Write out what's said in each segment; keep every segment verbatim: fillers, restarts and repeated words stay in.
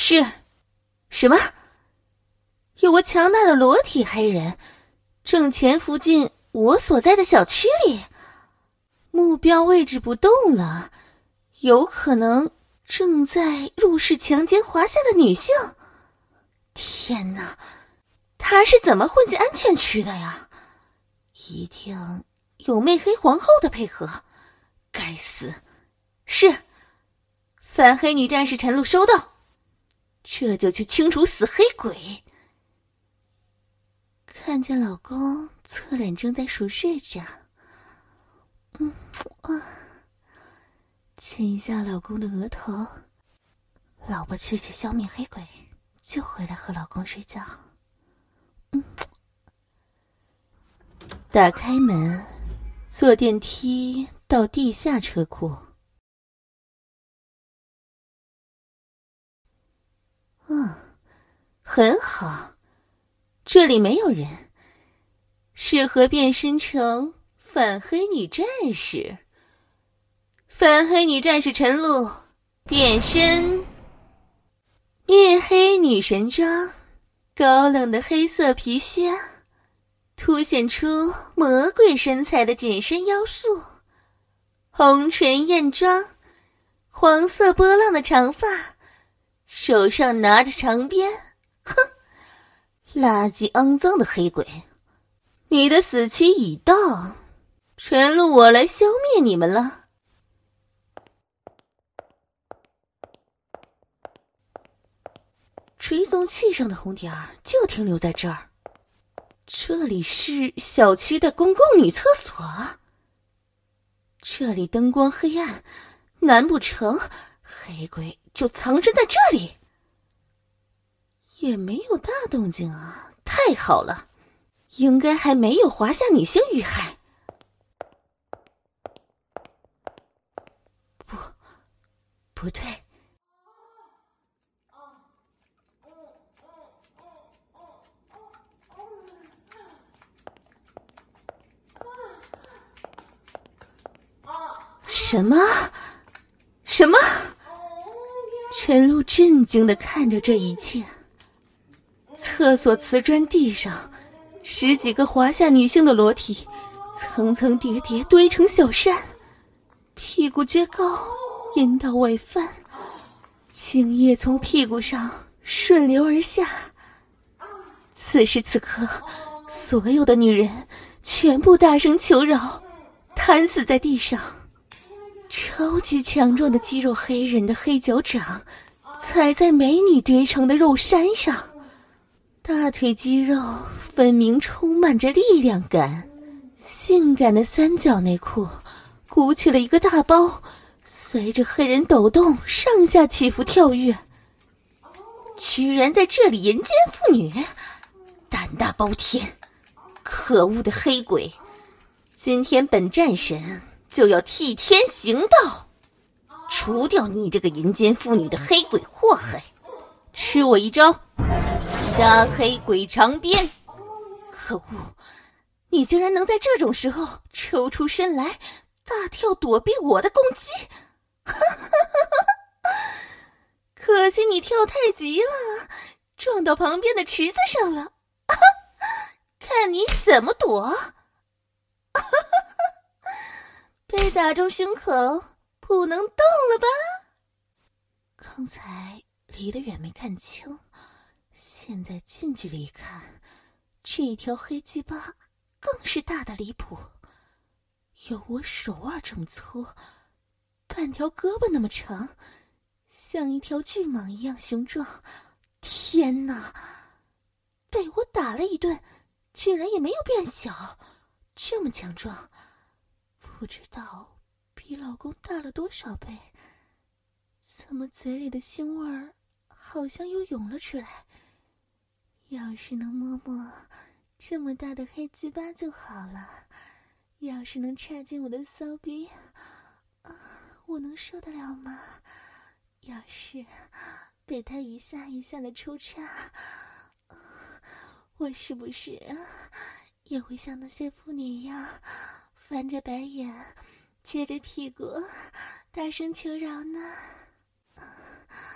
是，什么？有个强大的裸体黑人正潜伏进我所在的小区里，目标位置不动了，有可能正在入室强奸华夏的女性。天哪，他是怎么混进安全区的呀？一定有媚黑皇后的配合，该死！是，反黑女战士陈露收到，这就去清除死黑鬼。看见老公侧脸正在熟睡着，嗯啊，亲一下老公的额头。老婆去去消灭黑鬼，就回来和老公睡觉。嗯，打开门，坐电梯到地下车库。嗯，很好，这里没有人，适合变身成反黑女战士。反黑女战士陈露变身灭黑女神装，高冷的黑色皮靴凸显出魔鬼身材的紧身腰束，红唇艳妆，黄色波浪的长发，手上拿着长鞭。哼，垃圾肮脏的黑鬼，你的死期已到，陈露我来消灭你们了。追踪器上的红点儿就停留在这儿，这里是小区的公共女厕所，这里灯光黑暗，难不成黑鬼就藏身在这里？也没有大动静啊，太好了，应该还没有华夏女性遇害。不，不对。什么？什么？陈露震惊地看着这一切。厕所瓷砖地上，十几个华夏女性的裸体，层层叠叠堆成小山，屁股撅高，阴道外翻，精液从屁股上顺流而下。此时此刻，所有的女人全部大声求饶，瘫死在地上。超级强壮的肌肉黑人的黑脚掌踩在美女堆成的肉山上，大腿肌肉分明充满着力量感，性感的三角内裤鼓起了一个大包，随着黑人抖动上下起伏跳跃。居然在这里淫奸妇女，胆大包天！可恶的黑鬼，今天本战神就要替天行道，除掉你这个淫奸妇女的黑鬼祸害，吃我一招杀黑鬼长鞭！可恶，你竟然能在这种时候抽出身来大跳躲避我的攻击！可惜你跳太急了，撞到旁边的池子上了，看你怎么躲！被打中胸口，不能动了吧？刚才离得远没看清，现在近距离看，这条黑鸡巴更是大的离谱，有我手腕这么粗，半条胳膊那么长，像一条巨蟒一样雄壮。天哪，被我打了一顿，竟然也没有变小，这么强壮，不知道比老公大了多少倍。怎么嘴里的腥味儿好像又涌了出来？要是能摸摸这么大的黑鸡巴就好了，要是能插进我的骚逼，啊，我能受得了吗？要是被他一下一下的抽插，啊，我是不是也会像那些妇女一样翻着白眼，撅着屁股大声求饶呢？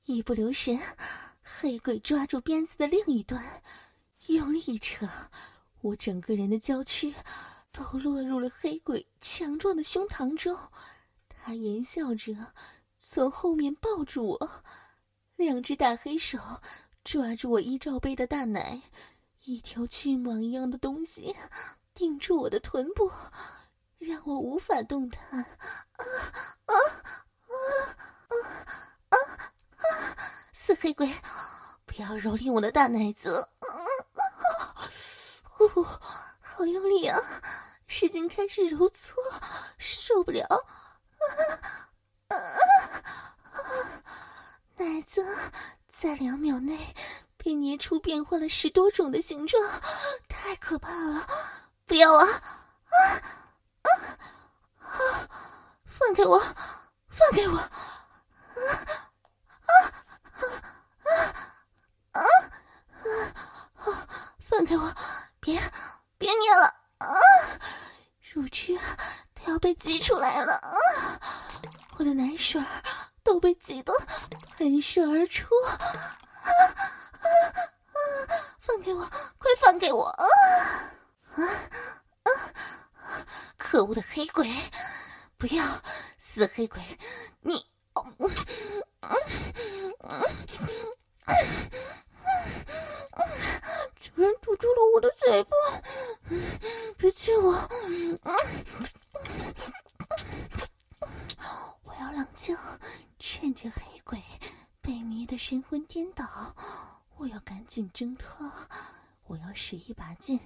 一不留神，黑鬼抓住鞭子的另一端，用力一扯，我整个人的娇躯都落入了黑鬼强壮的胸膛中。他淫笑着从后面抱住我，两只大黑手抓住我一罩杯的大奶，一条巨蟒一样的东西顶住我的臀部，让我无法动弹。啊啊啊啊啊啊！死黑鬼，不要蹂躏我的大奶子！啊啊！呼，好用力啊！使劲开始揉搓，受不了！啊啊啊！奶子在两秒内被捏出变换了十多种的形状，太可怕了！不要啊！啊啊啊！放开我！放开我！啊啊啊啊啊！放开我！别别捏了！啊！乳汁都要被挤出来了！啊！我的奶水都被挤得喷射而出！啊啊啊！放开我！快放开我！啊啊啊！可恶的黑鬼！不要，死黑鬼！你，哦，居然堵住了我的嘴巴！别亲我！我要冷静，趁着黑鬼被迷得神魂颠倒，我要赶紧挣脱，我要使一把劲！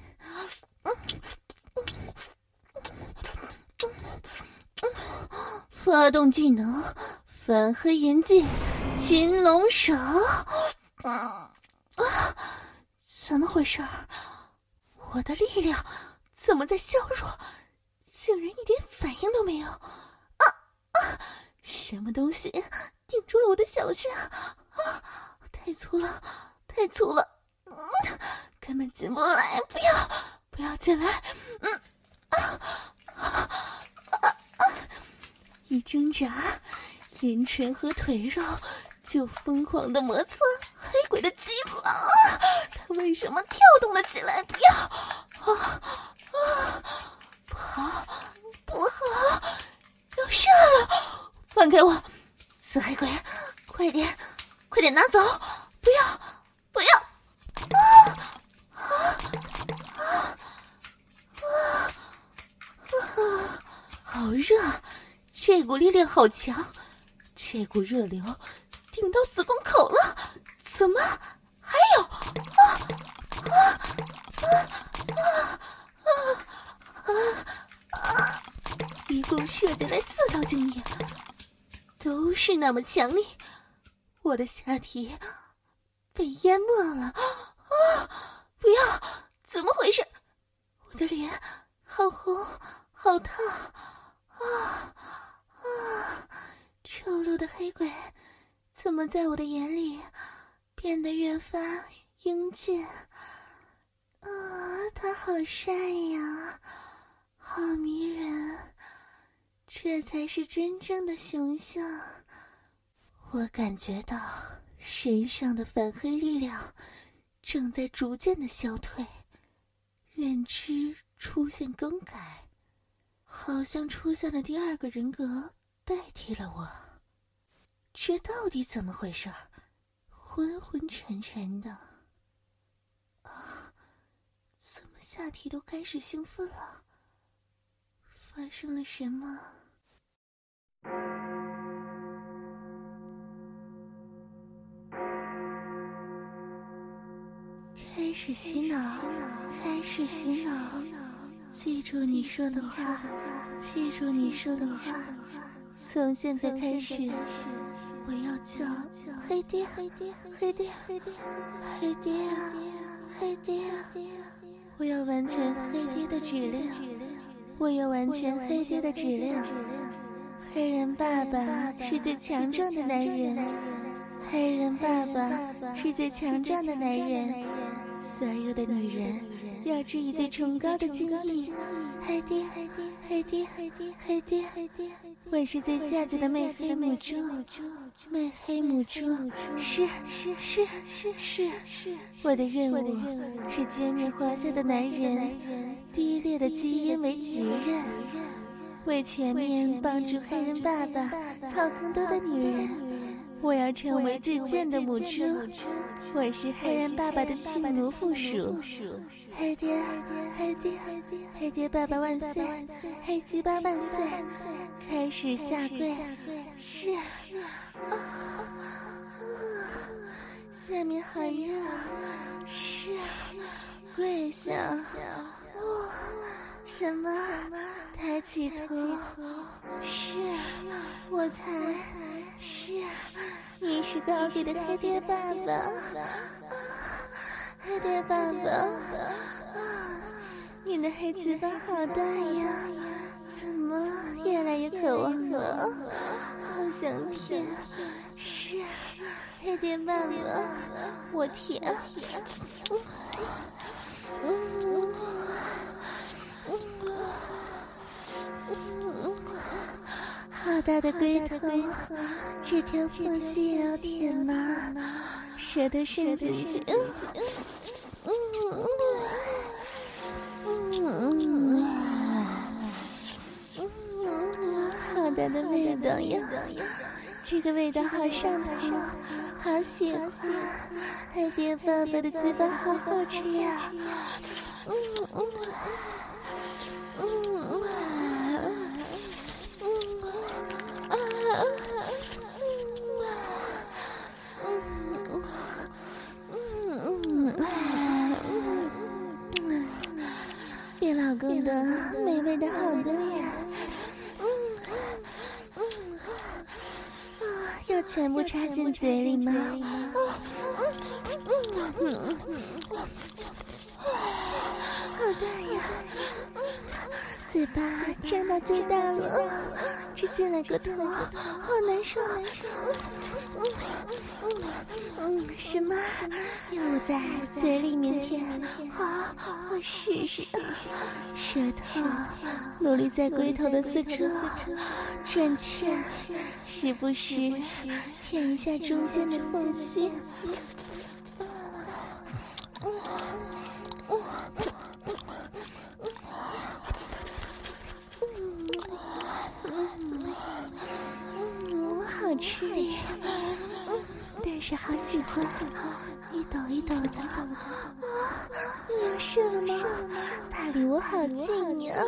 发动技能，反黑炎镜，擒龙手！啊，怎么回事？我的力量怎么在削弱？竟然一点反应都没有！啊啊！什么东西顶住了我的小穴？啊，太粗了，太粗了，嗯，根本进不来！不要，不要进来！嗯，啊啊啊啊！一挣扎，阴唇和腿肉就疯狂地摩擦黑鬼的鸡巴，他为什么跳动了起来？不要！啊啊！不好，不好，要射了！放开我，死黑鬼！快点，快点拿走！不要，不要！啊啊啊啊啊！好热，这股力量好强，这股热流顶到子宫口了，怎么还有？啊啊啊啊啊啊啊！一共射进来四道精液，都是那么强力，我的下体被淹没了！啊！不要！怎么回事？我的脸好红，好烫！啊啊！丑陋的黑鬼，怎么在我的眼里变得越发英俊？啊，他好帅呀，好迷人，这才是真正的雄性。我感觉到身上的反黑力量正在逐渐的消退，认知出现更改，好像出现了第二个人格代替了我。这到底怎么回事？昏昏沉沉的啊，怎么下体都开始兴奋了？发生了什么？开始洗脑，开始洗脑，记住你说的话，记住你说的话。从现在开始，我要叫黑爹，黑爹，黑爹，黑爹，黑爹啊，黑爹啊！我要完全黑爹的指令，我要完全黑爹的指令。黑人爸爸是最强壮的男人，黑人爸爸是最强壮的男人。所有的女人要致以最崇高的敬意。黑爹，黑爹，黑爹，黑爹，黑爹，黑爹。 我是最下贱的媚黑母猪，媚黑母猪，是是是是是是，我的任务是歼灭华夏的男人低劣的基因为己任，为全面帮助黑人爸爸操更多的女人。我要成为最贱的母猪，我是黑人爸爸的性奴附属。黑爹，黑爹，黑爹爸爸万岁！黑鸡巴万岁！开始下跪，是，啊，下面好热，是，跪下，哦，什么？抬起头，是，我抬，是，你是高贵的黑爹爸爸，黑爹爸爸，你的黑鸡巴好大呀！怎么越来越渴望了？好想舔！是，黑爹爸爸，我舔。嗯嗯，好大的龟头，这条缝隙也要舔吗？舌头伸进去。嗯嗯嗯。好大的味道呀！这个味道好上头，好喜欢。黑爹爸爸的鸡巴好好吃呀！嗯嗯嗯嗯啊嗯嗯嗯，比老公的美味的好多呀！要全部插进嘴里吗？好大呀！嘴巴张到最大了，只进来个头，好难受，难受。嗯，什么？要我在嘴里面舔？好，我试试。舌头努力在龟头的四处转圈，时不时舔一下中间的缝隙。嗯，好吃力，但是好喜欢，一抖一抖的。啊，又要射了吗？它离我好近呀！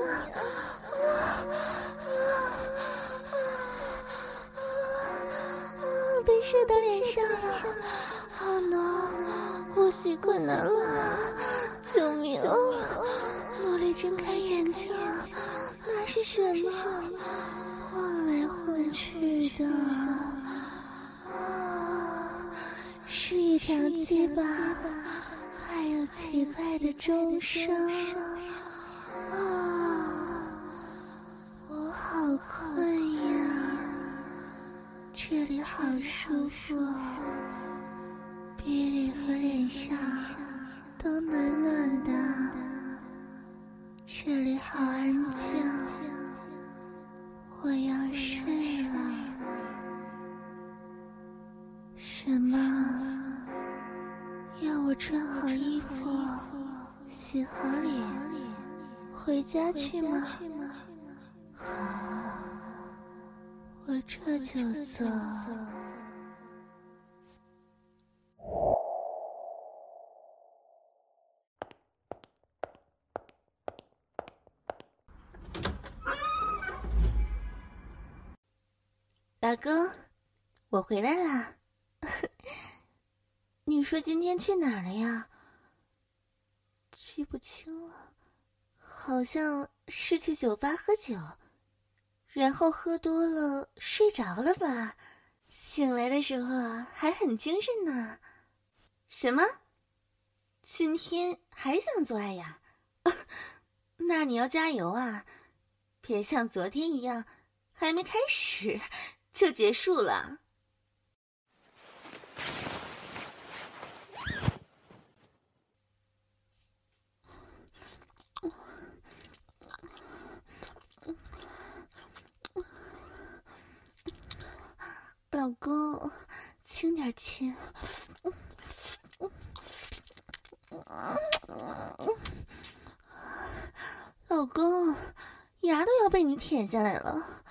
被射到脸上了，好浓，呼吸困难了，救命！努力睁开眼睛，那是什么？晃来晃去的，啊，是一条鸡巴，还有奇怪的钟声。啊，我好困呀，这里好舒服，鼻里和脸上都暖暖的，这里好安静，我要睡了。什么？要我穿好衣服，洗好脸，回家去吗？好，我这就做。老公，我回来啦。你说今天去哪儿了呀？记不清了，好像是去酒吧喝酒，然后喝多了睡着了吧？醒来的时候还很精神呢。什么？今天还想做爱呀？那你要加油啊，别像昨天一样，还没开始就结束了。 老公，轻点亲。老公，牙都要被你舔下来了。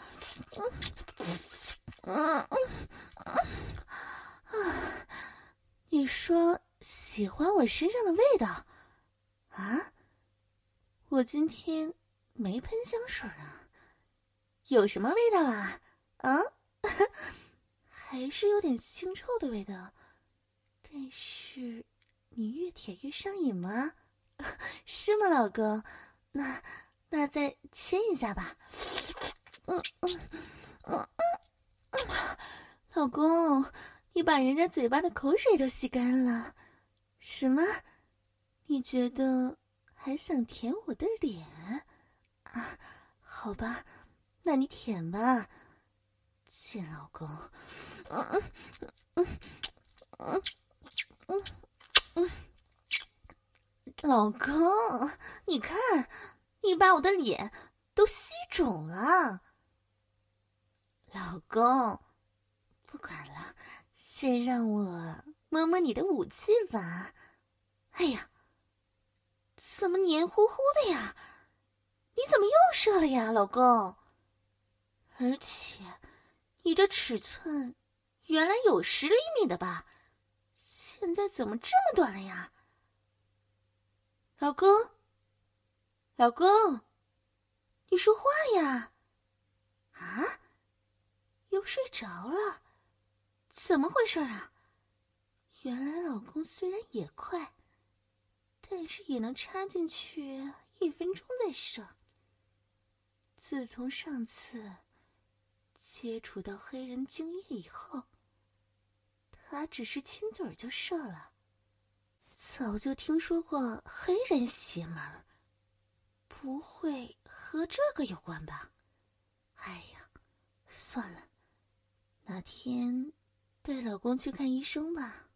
你说喜欢我身上的味道啊？我今天没喷香水啊，有什么味道啊？啊？还是有点腥臭的味道，但是你越舔越上瘾吗？是吗，老公？那那再亲一下吧。嗯嗯嗯嗯，老公，你把人家嘴巴的口水都吸干了。什么？你觉得还想舔我的脸啊？好吧，那你舔吧，亲老公。嗯嗯嗯嗯嗯嗯，老公，你看，你把我的脸都吸肿了。老公，不管了，先让我摸摸你的武器吧。哎呀，怎么黏糊糊的呀？你怎么又射了呀，老公？而且，你这尺寸原来有十厘米的吧？现在怎么这么短了呀？老公，老公，你说话呀？啊？又睡着了？怎么回事啊？原来老公虽然也快，但是也能插进去一分钟再射。自从上次接触到黑人精液以后，他只是亲嘴就射了。早就听说过黑人邪门，不会和这个有关吧？哎呀，算了，哪天带老公去看医生吧。